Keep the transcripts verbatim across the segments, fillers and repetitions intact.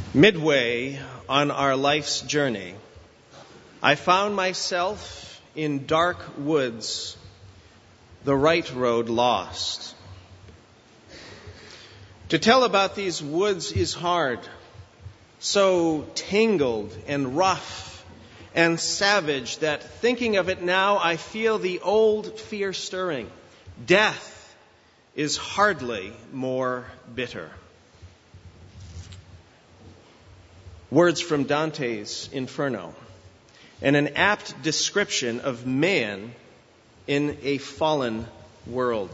Midway on our life's journey, I found myself in dark woods, the right road lost. To tell about these woods is hard, so tangled and rough and savage that thinking of it now, I feel the old fear stirring. Death is hardly more bitter. Words from Dante's Inferno, and an apt description of man in a fallen world.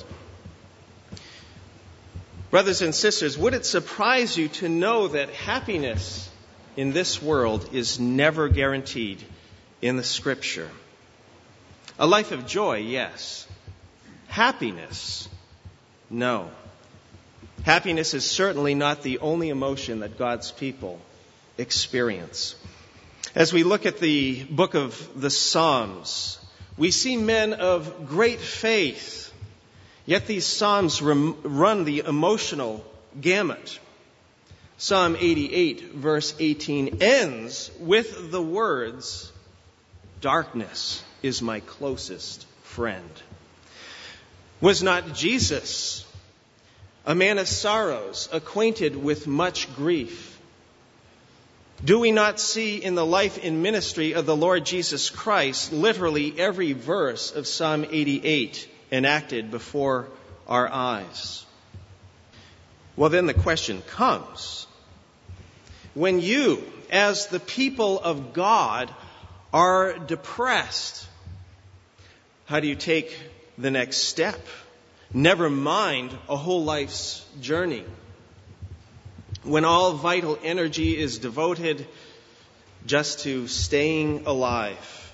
Brothers and sisters, would it surprise you to know that happiness in this world is never guaranteed in the Scripture? A life of joy, yes. Happiness, no. Happiness is certainly not the only emotion that God's people experience. As we look at the book of the Psalms, we see men of great faith, yet these Psalms rem- run the emotional gamut. Psalm eighty-eight, verse eighteen, ends with the words, "Darkness is my closest friend." Was not Jesus a man of sorrows, acquainted with much grief? Do we not see in the life and ministry of the Lord Jesus Christ literally every verse of Psalm eighty-eight enacted before our eyes? Well, then the question comes, when you, as the people of God, are depressed, how do you take the next step? Never mind a whole life's journey. When all vital energy is devoted just to staying alive,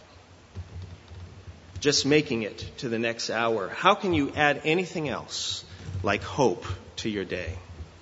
just making it to the next hour, how can you add anything else like hope to your day?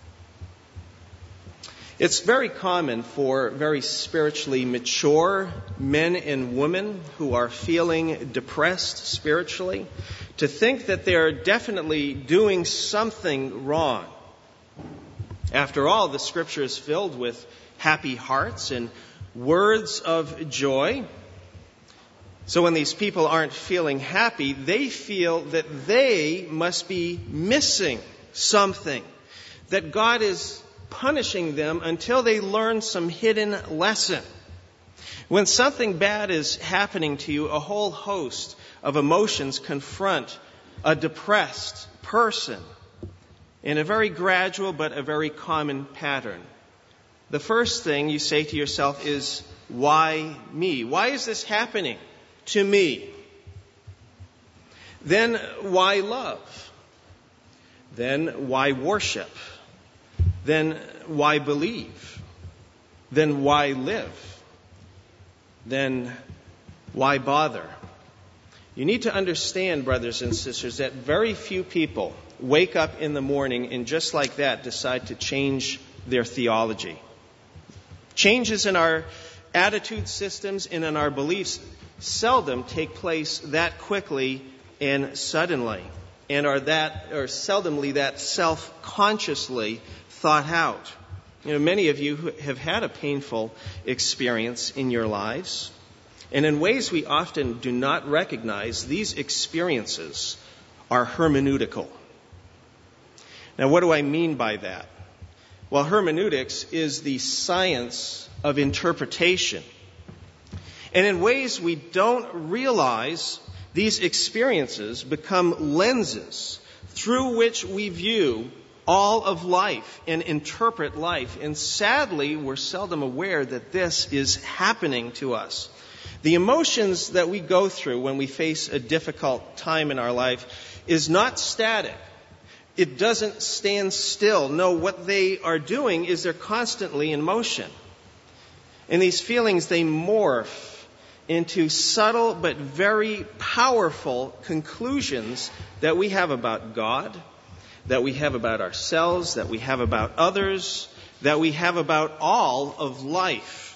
It's very common for very spiritually mature men and women who are feeling depressed spiritually to think that they're definitely doing something wrong. After all, the Scripture is filled with happy hearts and words of joy. So when these people aren't feeling happy, they feel that they must be missing something, that God is punishing them until they learn some hidden lesson. When something bad is happening to you, a whole host of emotions confront a depressed person in a very gradual but a very common pattern. The first thing you say to yourself is, why me? Why is this happening to me? Then, why love? Then, why worship? Then, why believe? Then, why live? Then, why bother? You need to understand, brothers and sisters, that very few people wake up in the morning and just like that decide to change their theology. Changes in our attitude systems and in our beliefs seldom take place that quickly and suddenly, and are that or seldomly that self-consciously thought out. You know, many of you have had a painful experience in your lives, and in ways we often do not recognize, these experiences are hermeneutical. Now, what do I mean by that? Well, hermeneutics is the science of interpretation. And in ways we don't realize, these experiences become lenses through which we view all of life and interpret life. And sadly, we're seldom aware that this is happening to us. The emotions that we go through when we face a difficult time in our life is not static. It doesn't stand still. No, what they are doing is they're constantly in motion. And these feelings, they morph into subtle but very powerful conclusions that we have about God, that we have about ourselves, that we have about others, that we have about all of life.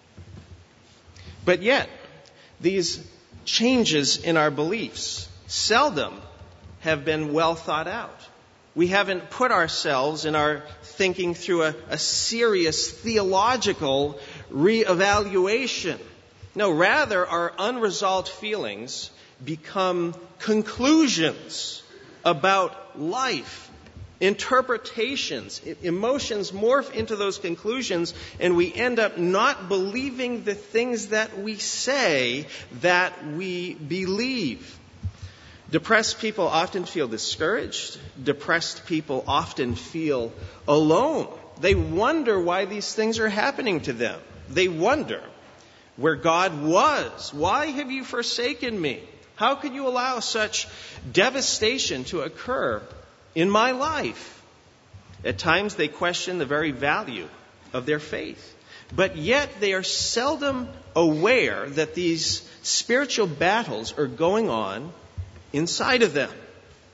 But yet, these changes in our beliefs seldom have been well thought out. We haven't put ourselves in our thinking through a, a serious theological reevaluation. No, rather, our unresolved feelings become conclusions about life, interpretations. Emotions morph into those conclusions, and we end up not believing the things that we say that we believe. Depressed people often feel discouraged. Depressed people often feel alone. They wonder why these things are happening to them. They wonder where God was. Why have you forsaken me? How could you allow such devastation to occur in my life? At times they question the very value of their faith. But yet they are seldom aware that these spiritual battles are going on inside of them.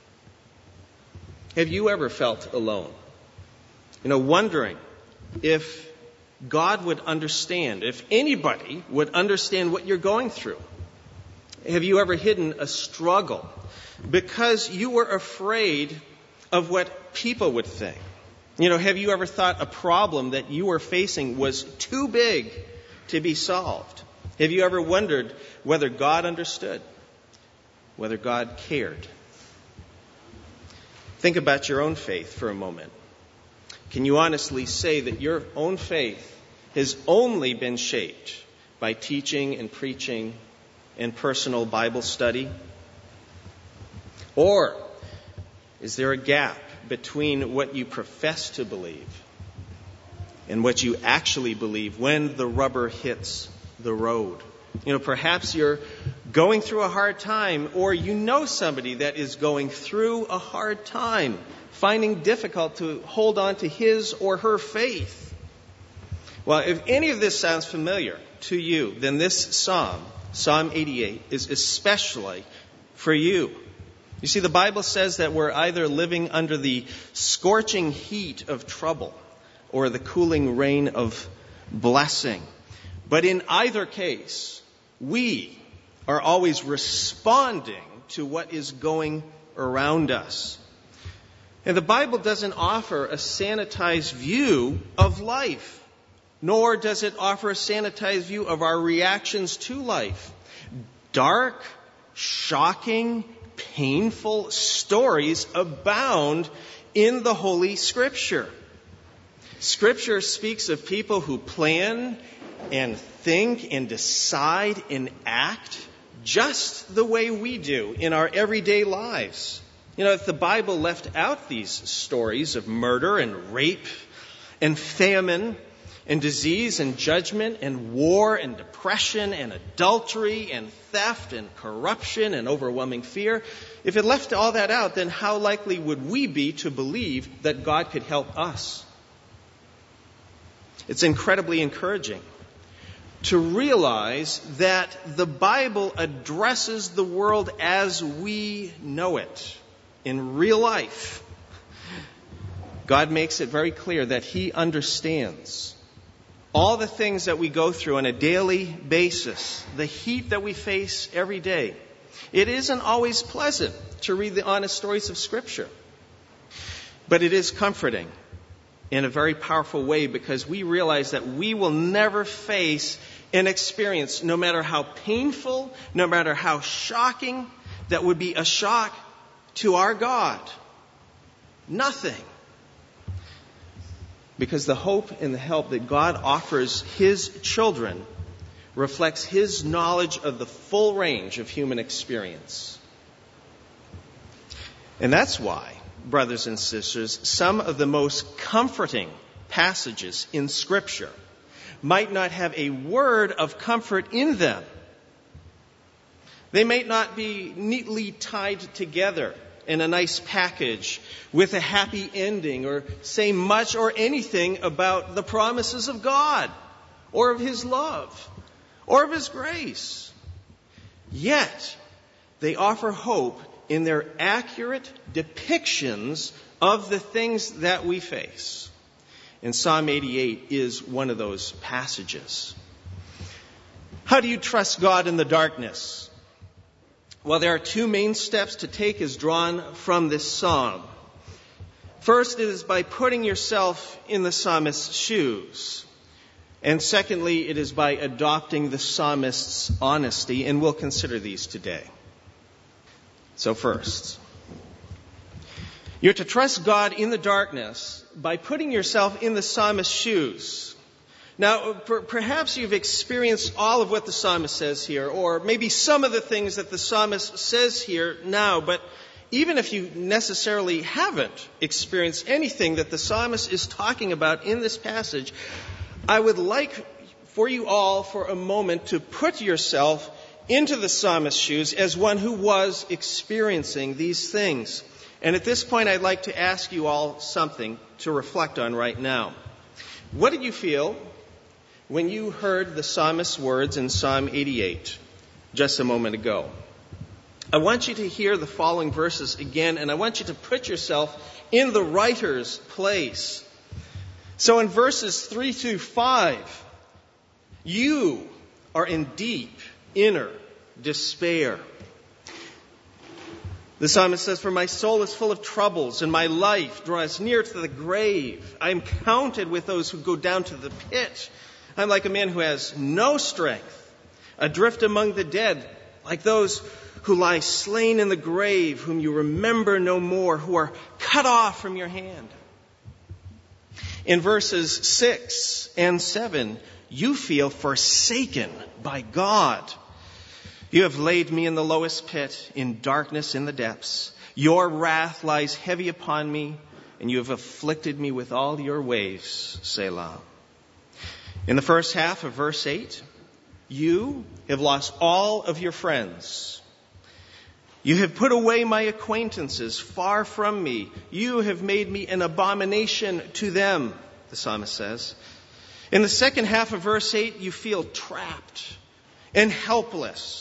Have you ever felt alone? You know, wondering if God would understand, if anybody would understand what you're going through. Have you ever hidden a struggle because you were afraid of what people would think? You know, have you ever thought a problem that you were facing was too big to be solved? Have you ever wondered whether God understood, whether God cared? Think about your own faith for a moment. Can you honestly say that your own faith has only been shaped by teaching and preaching and personal Bible study? Or is there a gap between what you profess to believe and what you actually believe when the rubber hits the road? You know, perhaps you're going through a hard time, or you know somebody that is going through a hard time, finding difficult to hold on to his or her faith. Well, if any of this sounds familiar to you, then this psalm, Psalm eighty-eight, is especially for you. You see, the Bible says that we're either living under the scorching heat of trouble or the cooling rain of blessing. But in either case, we are always responding to what is going around us. And the Bible doesn't offer a sanitized view of life, nor does it offer a sanitized view of our reactions to life. Dark, shocking, painful stories abound in the Holy Scripture. Scripture speaks of people who plan and think and decide and act just the way we do in our everyday lives. You know, if the Bible left out these stories of murder and rape and famine and disease and judgment and war and depression and adultery and theft and corruption and overwhelming fear, if it left all that out, then how likely would we be to believe that God could help us? It's incredibly encouraging to realize that the Bible addresses the world as we know it in real life. God makes it very clear that He understands all the things that we go through on a daily basis, the heat that we face every day. It isn't always pleasant to read the honest stories of Scripture, but it is comforting in a very powerful way, because we realize that we will never face an experience, no matter how painful, no matter how shocking, that would be a shock to our God. Nothing. Because the hope and the help that God offers His children reflects His knowledge of the full range of human experience. And that's why, brothers and sisters, some of the most comforting passages in Scripture might not have a word of comfort in them. They might not be neatly tied together in a nice package with a happy ending, or say much or anything about the promises of God or of His love or of His grace. Yet, they offer hope in their accurate depictions of the things that we face. And Psalm eighty-eight is one of those passages. How do you trust God in the darkness? Well, there are two main steps to take as drawn from this psalm. First, it is by putting yourself in the psalmist's shoes. And secondly, it is by adopting the psalmist's honesty, and we'll consider these today. So first, you're to trust God in the darkness by putting yourself in the psalmist's shoes. Now, per- perhaps you've experienced all of what the psalmist says here, or maybe some of the things that the psalmist says here now, but even if you necessarily haven't experienced anything that the psalmist is talking about in this passage, I would like for you all for a moment to put yourself into the psalmist's shoes as one who was experiencing these things. And at this point, I'd like to ask you all something to reflect on right now. What did you feel when you heard the psalmist's words in Psalm eighty-eight just a moment ago? I want you to hear the following verses again, and I want you to put yourself in the writer's place. So in verses three through five, you are in deep inner despair. The psalmist says, "For my soul is full of troubles, and my life draws near to the grave. I am counted with those who go down to the pit. I'm like a man who has no strength, adrift among the dead, like those who lie slain in the grave, whom you remember no more, who are cut off from your hand." In verses six and seven, you feel forsaken by God. "You have laid me in the lowest pit, in darkness in the depths. Your wrath lies heavy upon me, and you have afflicted me with all your waves, Selah." In the first half of verse eight, you have lost all of your friends. "You have put away my acquaintances far from me. You have made me an abomination to them," the psalmist says. In the second half of verse eight, you feel trapped and helpless.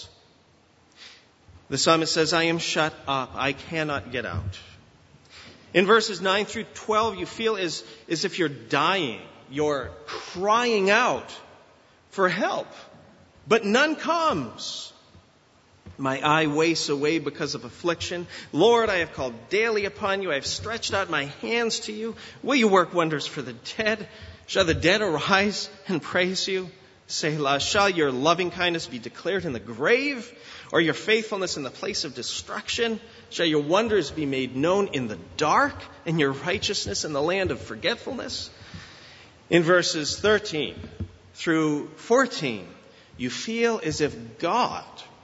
The psalmist says, "I am shut up. I cannot get out." In verses nine through twelve, you feel as, as if you're dying. You're crying out for help, but none comes. "My eye wastes away because of affliction. Lord, I have called daily upon you. I have stretched out my hands to you. Will you work wonders for the dead? Shall the dead arise and praise you? Selah. Shall your loving kindness be declared in the grave, or your faithfulness in the place of destruction? Shall your wonders be made known in the dark, and your righteousness in the land of forgetfulness?" In verses thirteen through fourteen, you feel as if God,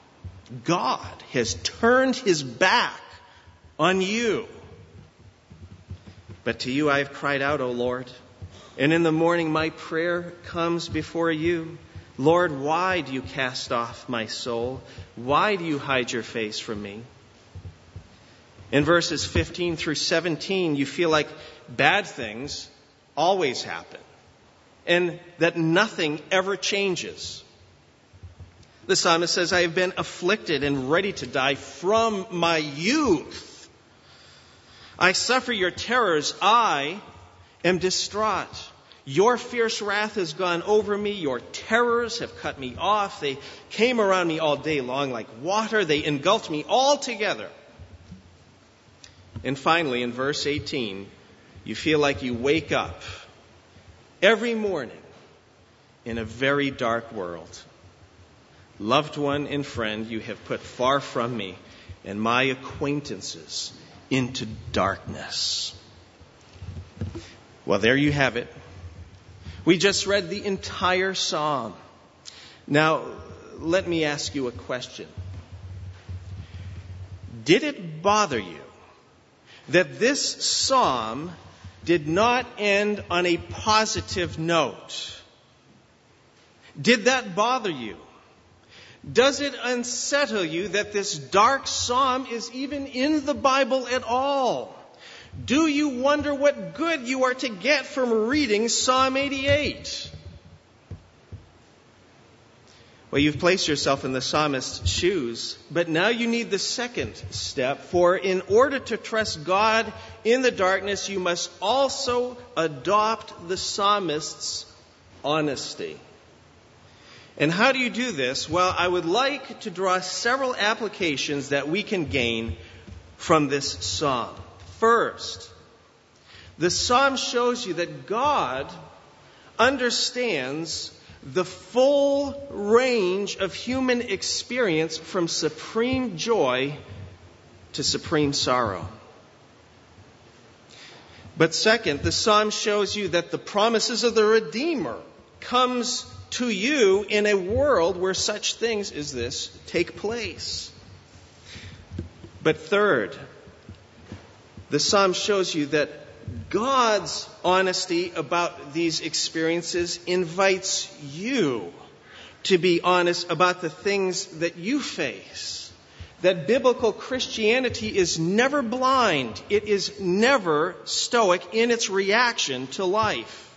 God has turned his back on you. "But to you I have cried out, O Lord, and in the morning my prayer comes before you. Lord, why do you cast off my soul? Why do you hide your face from me?" In verses fifteen through seventeen, you feel like bad things always happen and that nothing ever changes. The psalmist says, "I have been afflicted and ready to die from my youth. I suffer your terrors. I am distraught. Your fierce wrath has gone over me. Your terrors have cut me off. They came around me all day long like water. They engulfed me altogether." And finally, in verse eighteen, you feel like you wake up every morning in a very dark world. "Loved one and friend, you have put far from me, and my acquaintances into darkness." Well, there you have it. We just read the entire psalm. Now, let me ask you a question. Did it bother you that this psalm did not end on a positive note? Did that bother you? Does it unsettle you that this dark psalm is even in the Bible at all? Do you wonder what good you are to get from reading Psalm eighty-eight? Well, you've placed yourself in the psalmist's shoes, but now you need the second step, for in order to trust God in the darkness, you must also adopt the psalmist's honesty. And how do you do this? Well, I would like to draw several applications that we can gain from this psalm. First, The psalm shows you that God understands the full range of human experience from supreme joy to supreme sorrow. But second, the psalm shows you that the promises of the Redeemer comes to you in a world where such things as this take place. But third, the psalm shows you that God's honesty about these experiences invites you to be honest about the things that you face. That biblical Christianity is never blind. It is never stoic in its reaction to life.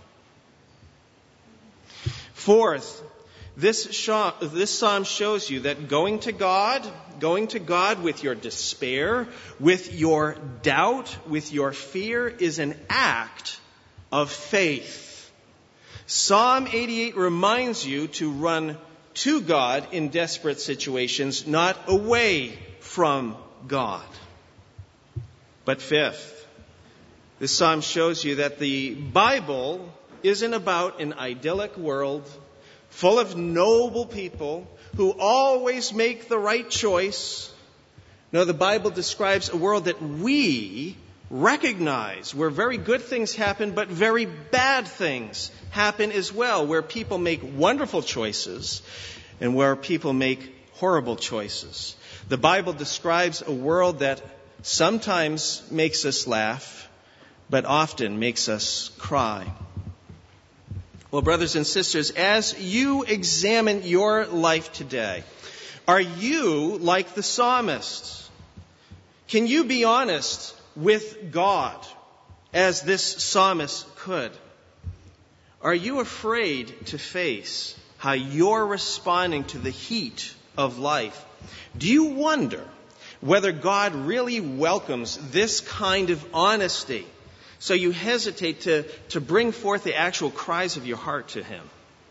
Fourth, this, sh- this psalm shows you that going to God, going to God with your despair, with your doubt, with your fear is an act of faith. Psalm eighty-eight reminds you to run to God in desperate situations, not away from God. But fifth, this psalm shows you that the Bible isn't about an idyllic world full of noble people who always make the right choice. No, the Bible describes a world that we recognize, where very good things happen, but very bad things happen as well, where people make wonderful choices and where people make horrible choices. The Bible describes a world that sometimes makes us laugh, but often makes us cry. Well, brothers and sisters, as you examine your life today, are you like the psalmist? Can you be honest with God as this psalmist could? Are you afraid to face how you're responding to the heat of life? Do you wonder whether God really welcomes this kind of honesty, so you hesitate to, to bring forth the actual cries of your heart to Him?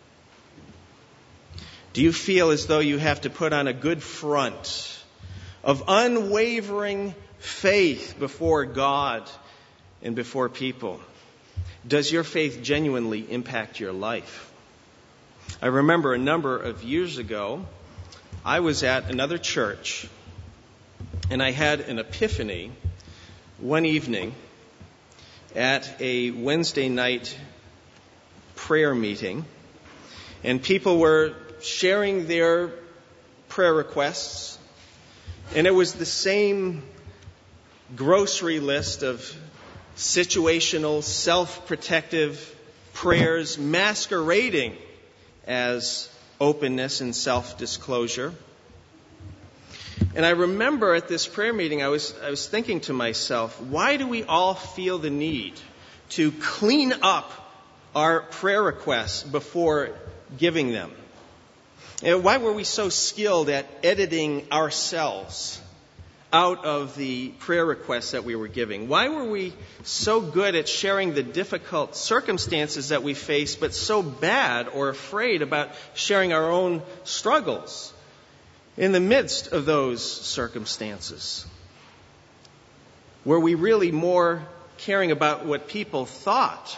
Do you feel as though you have to put on a good front of unwavering faith before God and before people? Does your faith genuinely impact your life? I remember a number of years ago, I was at another church, and I had an epiphany one evening at a Wednesday night prayer meeting, and people were sharing their prayer requests, and it was the same grocery list of situational, self-protective prayers masquerading as openness and self-disclosure. And I remember at this prayer meeting, I was I was thinking to myself, why do we all feel the need to clean up our prayer requests before giving them? And why were we so skilled at editing ourselves out of the prayer requests that we were giving? Why were we so good at sharing the difficult circumstances that we face, but so bad or afraid about sharing our own struggles in the midst of those circumstances? Were we really more caring about what people thought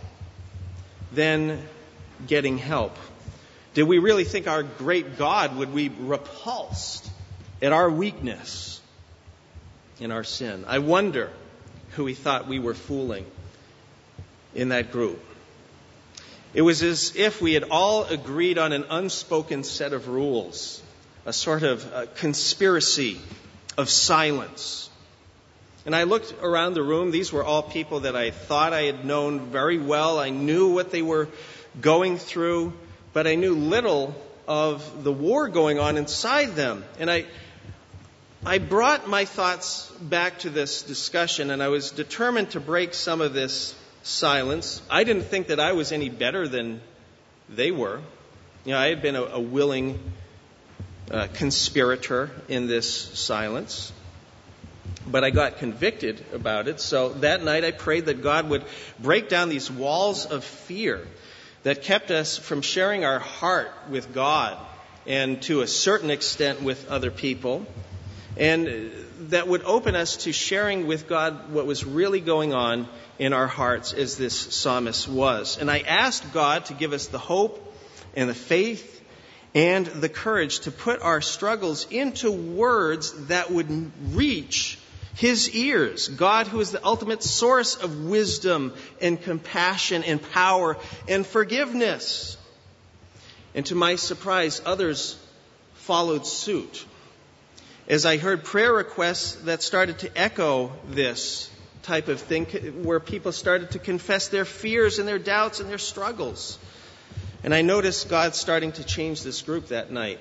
than getting help? Did we really think our great God would be repulsed at our weakness in our sin? I wonder who he thought we were fooling in that group. It was as if we had all agreed on an unspoken set of rules, a sort of a conspiracy of silence. And I looked around the room. These were all people that I thought I had known very well. I knew what they were going through, but I knew little of the war going on inside them. And I I brought my thoughts back to this discussion, and I was determined to break some of this silence. I didn't think that I was any better than they were. You know, I had been a, a willing uh, conspirator in this silence, but I got convicted about it. So that night I prayed that God would break down these walls of fear that kept us from sharing our heart with God and to a certain extent with other people. and that would open us to sharing with God what was really going on in our hearts as this psalmist was. And I asked God to give us the hope and the faith and the courage to put our struggles into words that would reach His ears. God, who is the ultimate source of wisdom and compassion and power and forgiveness. And to my surprise, others followed suit as I heard prayer requests that started to echo this type of thing, where people started to confess their fears and their doubts and their struggles. And I noticed God starting to change this group that night.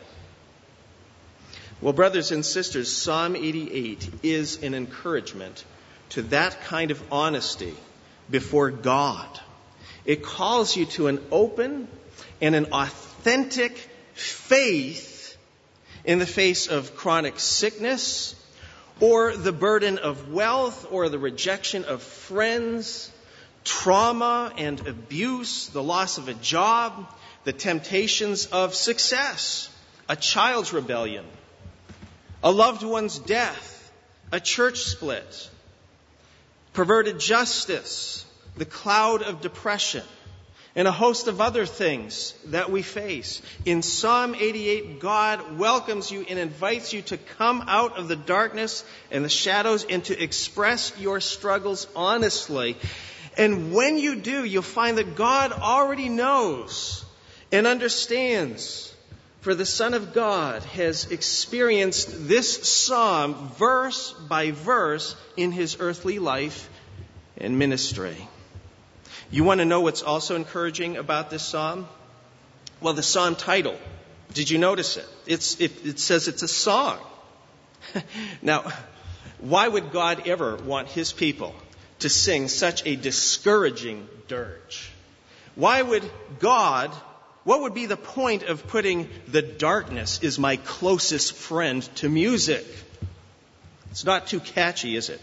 Well, brothers and sisters, Psalm eighty-eight is an encouragement to that kind of honesty before God. It calls you to an open and an authentic faith in the face of chronic sickness, or the burden of wealth, or the rejection of friends, trauma and abuse, the loss of a job, the temptations of success, a child's rebellion, a loved one's death, a church split, perverted justice, the cloud of depression, and a host of other things that we face. In Psalm eighty-eight, God welcomes you and invites you to come out of the darkness and the shadows and to express your struggles honestly. And when you do, you'll find that God already knows and understands. For the Son of God has experienced this psalm verse by verse in His earthly life and ministry. You want to know what's also encouraging about this psalm? Well, the psalm title. Did you notice it? It's, it, it says it's a song. Now, why would God ever want His people to sing such a discouraging dirge? Why would God, what would be the point of putting "the darkness is my closest friend" to music? It's not too catchy, is it?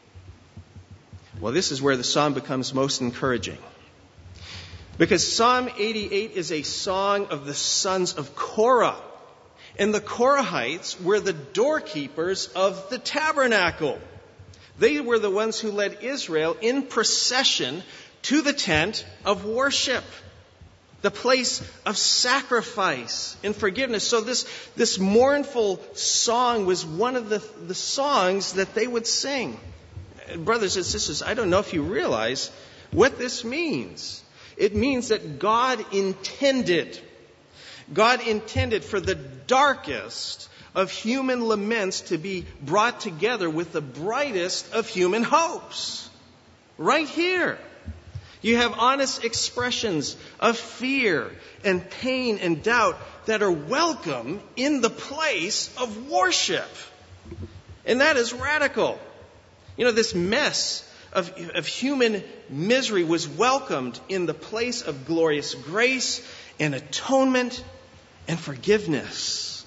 Well, this is where the psalm becomes most encouraging. Because Psalm eighty-eight is a song of the sons of Korah. And the Korahites were the doorkeepers of the tabernacle. They were the ones who led Israel in procession to the tent of worship, the place of sacrifice and forgiveness. So this, this mournful song was one of the, the songs that they would sing. Brothers and sisters, I don't know if you realize what this means. It means that God intended, God intended for the darkest of human laments to be brought together with the brightest of human hopes. Right here. You have honest expressions of fear and pain and doubt that are welcome in the place of worship. And that is radical. You know, this mess of, of human misery was welcomed in the place of glorious grace and atonement and forgiveness.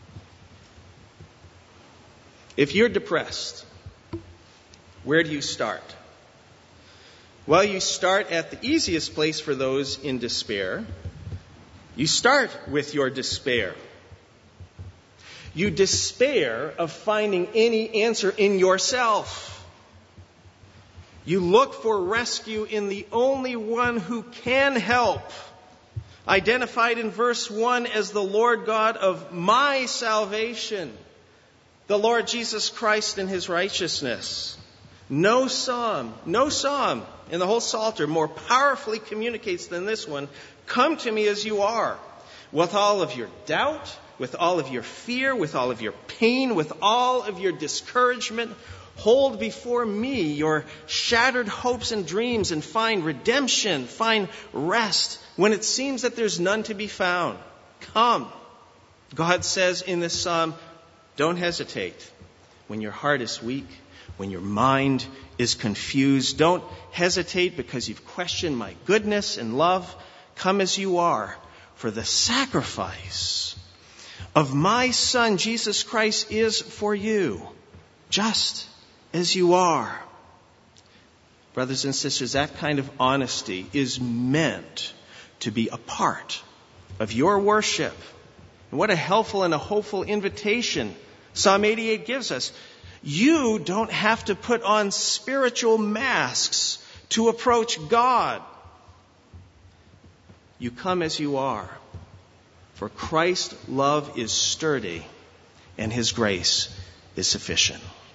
If you're depressed, where do you start? Well, you start at the easiest place for those in despair. You start with your despair. You despair of finding any answer in yourself. You look for rescue in the only one who can help, identified in verse one as the Lord God of my salvation, the Lord Jesus Christ in His righteousness. No psalm, no psalm in the whole Psalter more powerfully communicates than this one. Come to me as you are, with all of your doubt, with all of your fear, with all of your pain, with all of your discouragement. Hold before me your shattered hopes and dreams and find redemption, find rest when it seems that there's none to be found. Come. God says in this psalm, don't hesitate. When your heart is weak, when your mind is confused, don't hesitate because you've questioned my goodness and love. Come as you are, for the sacrifice of my Son, Jesus Christ, is for you, just as you are. Brothers and sisters, that kind of honesty is meant to be a part of your worship. And what a helpful and a hopeful invitation Psalm eighty-eight gives us. You don't have to put on spiritual masks to approach God. You come as you are, for Christ's love is sturdy and his grace is sufficient.